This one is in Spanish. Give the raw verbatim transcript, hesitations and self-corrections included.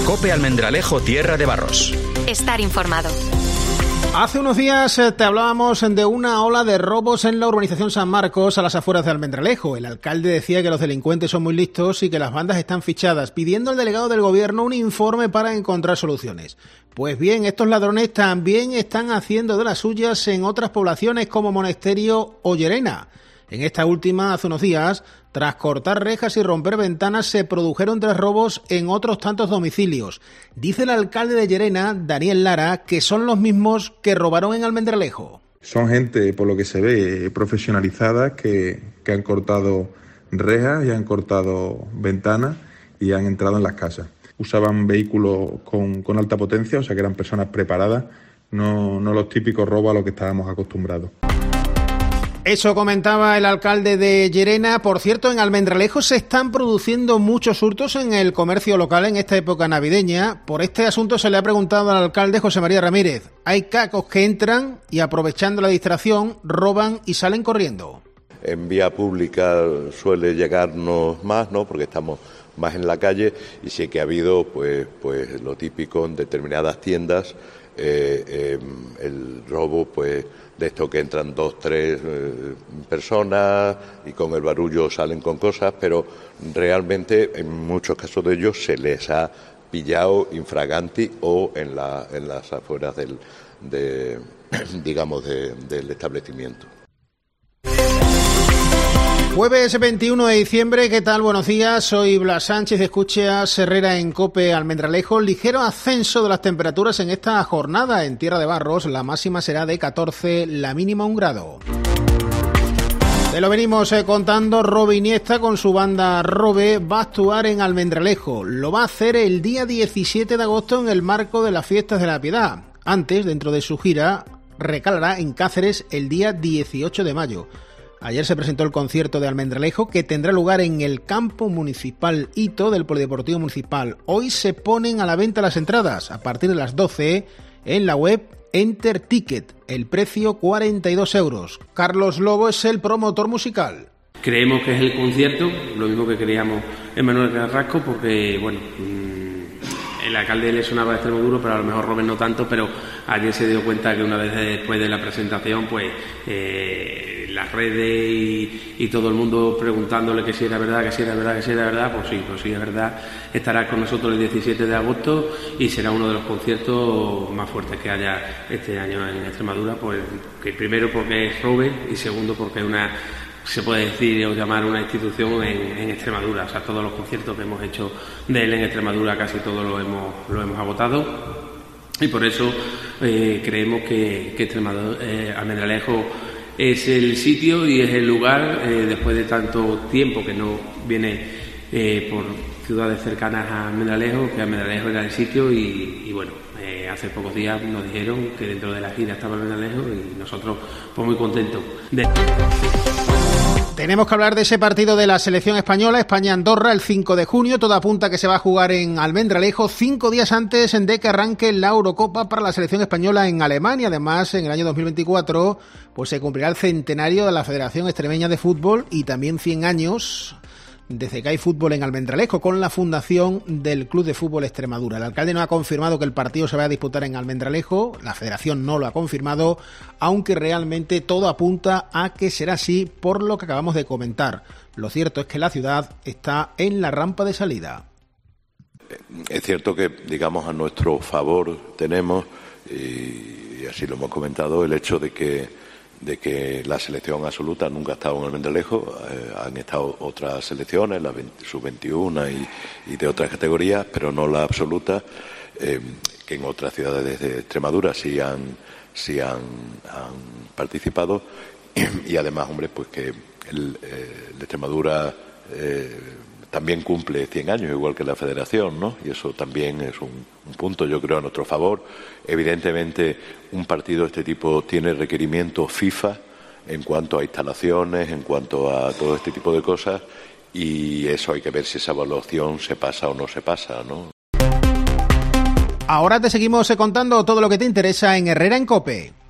COPE Almendralejo, Tierra de Barros. Estar informado. Hace unos días te hablábamos de una ola de robos en la urbanización San Marcos, a las afueras de Almendralejo. El alcalde decía que los delincuentes son muy listos y que las bandas están fichadas, pidiendo al delegado del gobierno un informe para encontrar soluciones. Pues bien, estos ladrones también están haciendo de las suyas en otras poblaciones como Monesterio o Llerena. En esta última, hace unos días, tras cortar rejas y romper ventanas, se produjeron tres robos en otros tantos domicilios. Dice el alcalde de Llerena, Daniel Lara, que son los mismos que robaron en Almendralejo. Son gente, por lo que se ve, profesionalizada, que, que han cortado rejas y han cortado ventanas y han entrado en las casas. Usaban vehículos con, con alta potencia, o sea que eran personas preparadas, no, no los típicos robos a los que estábamos acostumbrados. Eso comentaba el alcalde de Llerena. Por cierto, en Almendralejo se están produciendo muchos hurtos en el comercio local en esta época navideña. Por este asunto se le ha preguntado al alcalde José María Ramírez. Hay cacos que entran y, aprovechando la distracción, roban y salen corriendo. En vía pública suele llegarnos más, ¿no?, porque estamos más en la calle, y sí que ha habido pues, pues lo típico en determinadas tiendas, eh, eh, el robo, pues, de esto que entran dos, tres eh, personas y con el barullo salen con cosas, pero realmente en muchos casos de ellos se les ha pillado infraganti o en, la, en las afueras del, de, digamos, de, del establecimiento. Jueves veintiuno de diciembre, ¿qué tal? Buenos días, soy Blas Sánchez, escuchas Herrera en COPE Almendralejo. Ligero ascenso de las temperaturas en esta jornada en Tierra de Barros, la máxima será de catorce, la mínima un grado. Te lo venimos eh, contando. Robe Iniesta con su banda Robe va a actuar en Almendralejo. Lo va a hacer el día diecisiete de agosto en el marco de las Fiestas de la Piedad. Antes, dentro de su gira, recalará en Cáceres el día dieciocho de mayo. Ayer se presentó el concierto de Almendralejo, que tendrá lugar en el campo municipal Hito del Polideportivo Municipal. Hoy se ponen a la venta las entradas a partir de las doce en la web Enter Ticket. El precio cuarenta y dos euros. Carlos Lobo es el promotor musical. Creemos que es el concierto, lo mismo que creíamos en Manuel Carrasco, porque, bueno, el alcalde le sonaba Extremoduro, pero a lo mejor Robert no tanto, pero ayer se dio cuenta que una vez después de la presentación, pues eh, las redes y, y todo el mundo preguntándole que si era verdad, que si era verdad, que si era verdad, pues sí, pues sí es verdad. Estará con nosotros el diecisiete de agosto y será uno de los conciertos más fuertes que haya este año en Extremadura, pues que primero porque es Robert y segundo porque es una, se puede decir o llamar una institución en, en Extremadura. O sea, todos los conciertos que hemos hecho de él en Extremadura casi todos los hemos, lo hemos agotado, y por eso eh, creemos que, que Extremadura, eh, Almendralejo es el sitio y es el lugar, eh, después de tanto tiempo que no viene eh, por ciudades cercanas a Almendralejo, que Almendralejo era el sitio, y, y bueno, eh, hace pocos días nos dijeron que dentro de la gira estaba Almendralejo y nosotros pues muy contentos de... Tenemos que hablar de ese partido de la selección española, España-Andorra, el cinco de junio. Todo apunta que se va a jugar en Almendralejo, cinco días antes de que arranque la Eurocopa para la selección española en Alemania. Además, en el año dos mil veinticuatro pues se cumplirá el centenario de la Federación Extremeña de Fútbol y también cien años desde que hay fútbol en Almendralejo, con la fundación del Club de Fútbol Extremadura. El alcalde no ha confirmado que el partido se vaya a disputar en Almendralejo, la federación no lo ha confirmado, aunque realmente todo apunta a que será así por lo que acabamos de comentar. Lo cierto es que la ciudad está en la rampa de salida. Es cierto que, digamos, a nuestro favor tenemos, y así lo hemos comentado, el hecho de que de que la selección absoluta nunca ha estado en Almendralejo. Eh, han estado otras selecciones, la sub veintiuno y, y de otras categorías, pero no la absoluta, eh, que en otras ciudades de Extremadura sí han, sí han, han participado. Y, y además, hombre, pues que el, eh, el Extremadura eh, también cumple cien años, igual que la Federación, ¿no? Y eso también es un, un punto, yo creo, a nuestro favor. Evidentemente, un partido de este tipo tiene requerimientos FIFA en cuanto a instalaciones, en cuanto a todo este tipo de cosas, y eso hay que ver si esa evaluación se pasa o no se pasa, ¿no? Ahora te seguimos contando todo lo que te interesa en Herrera en COPE.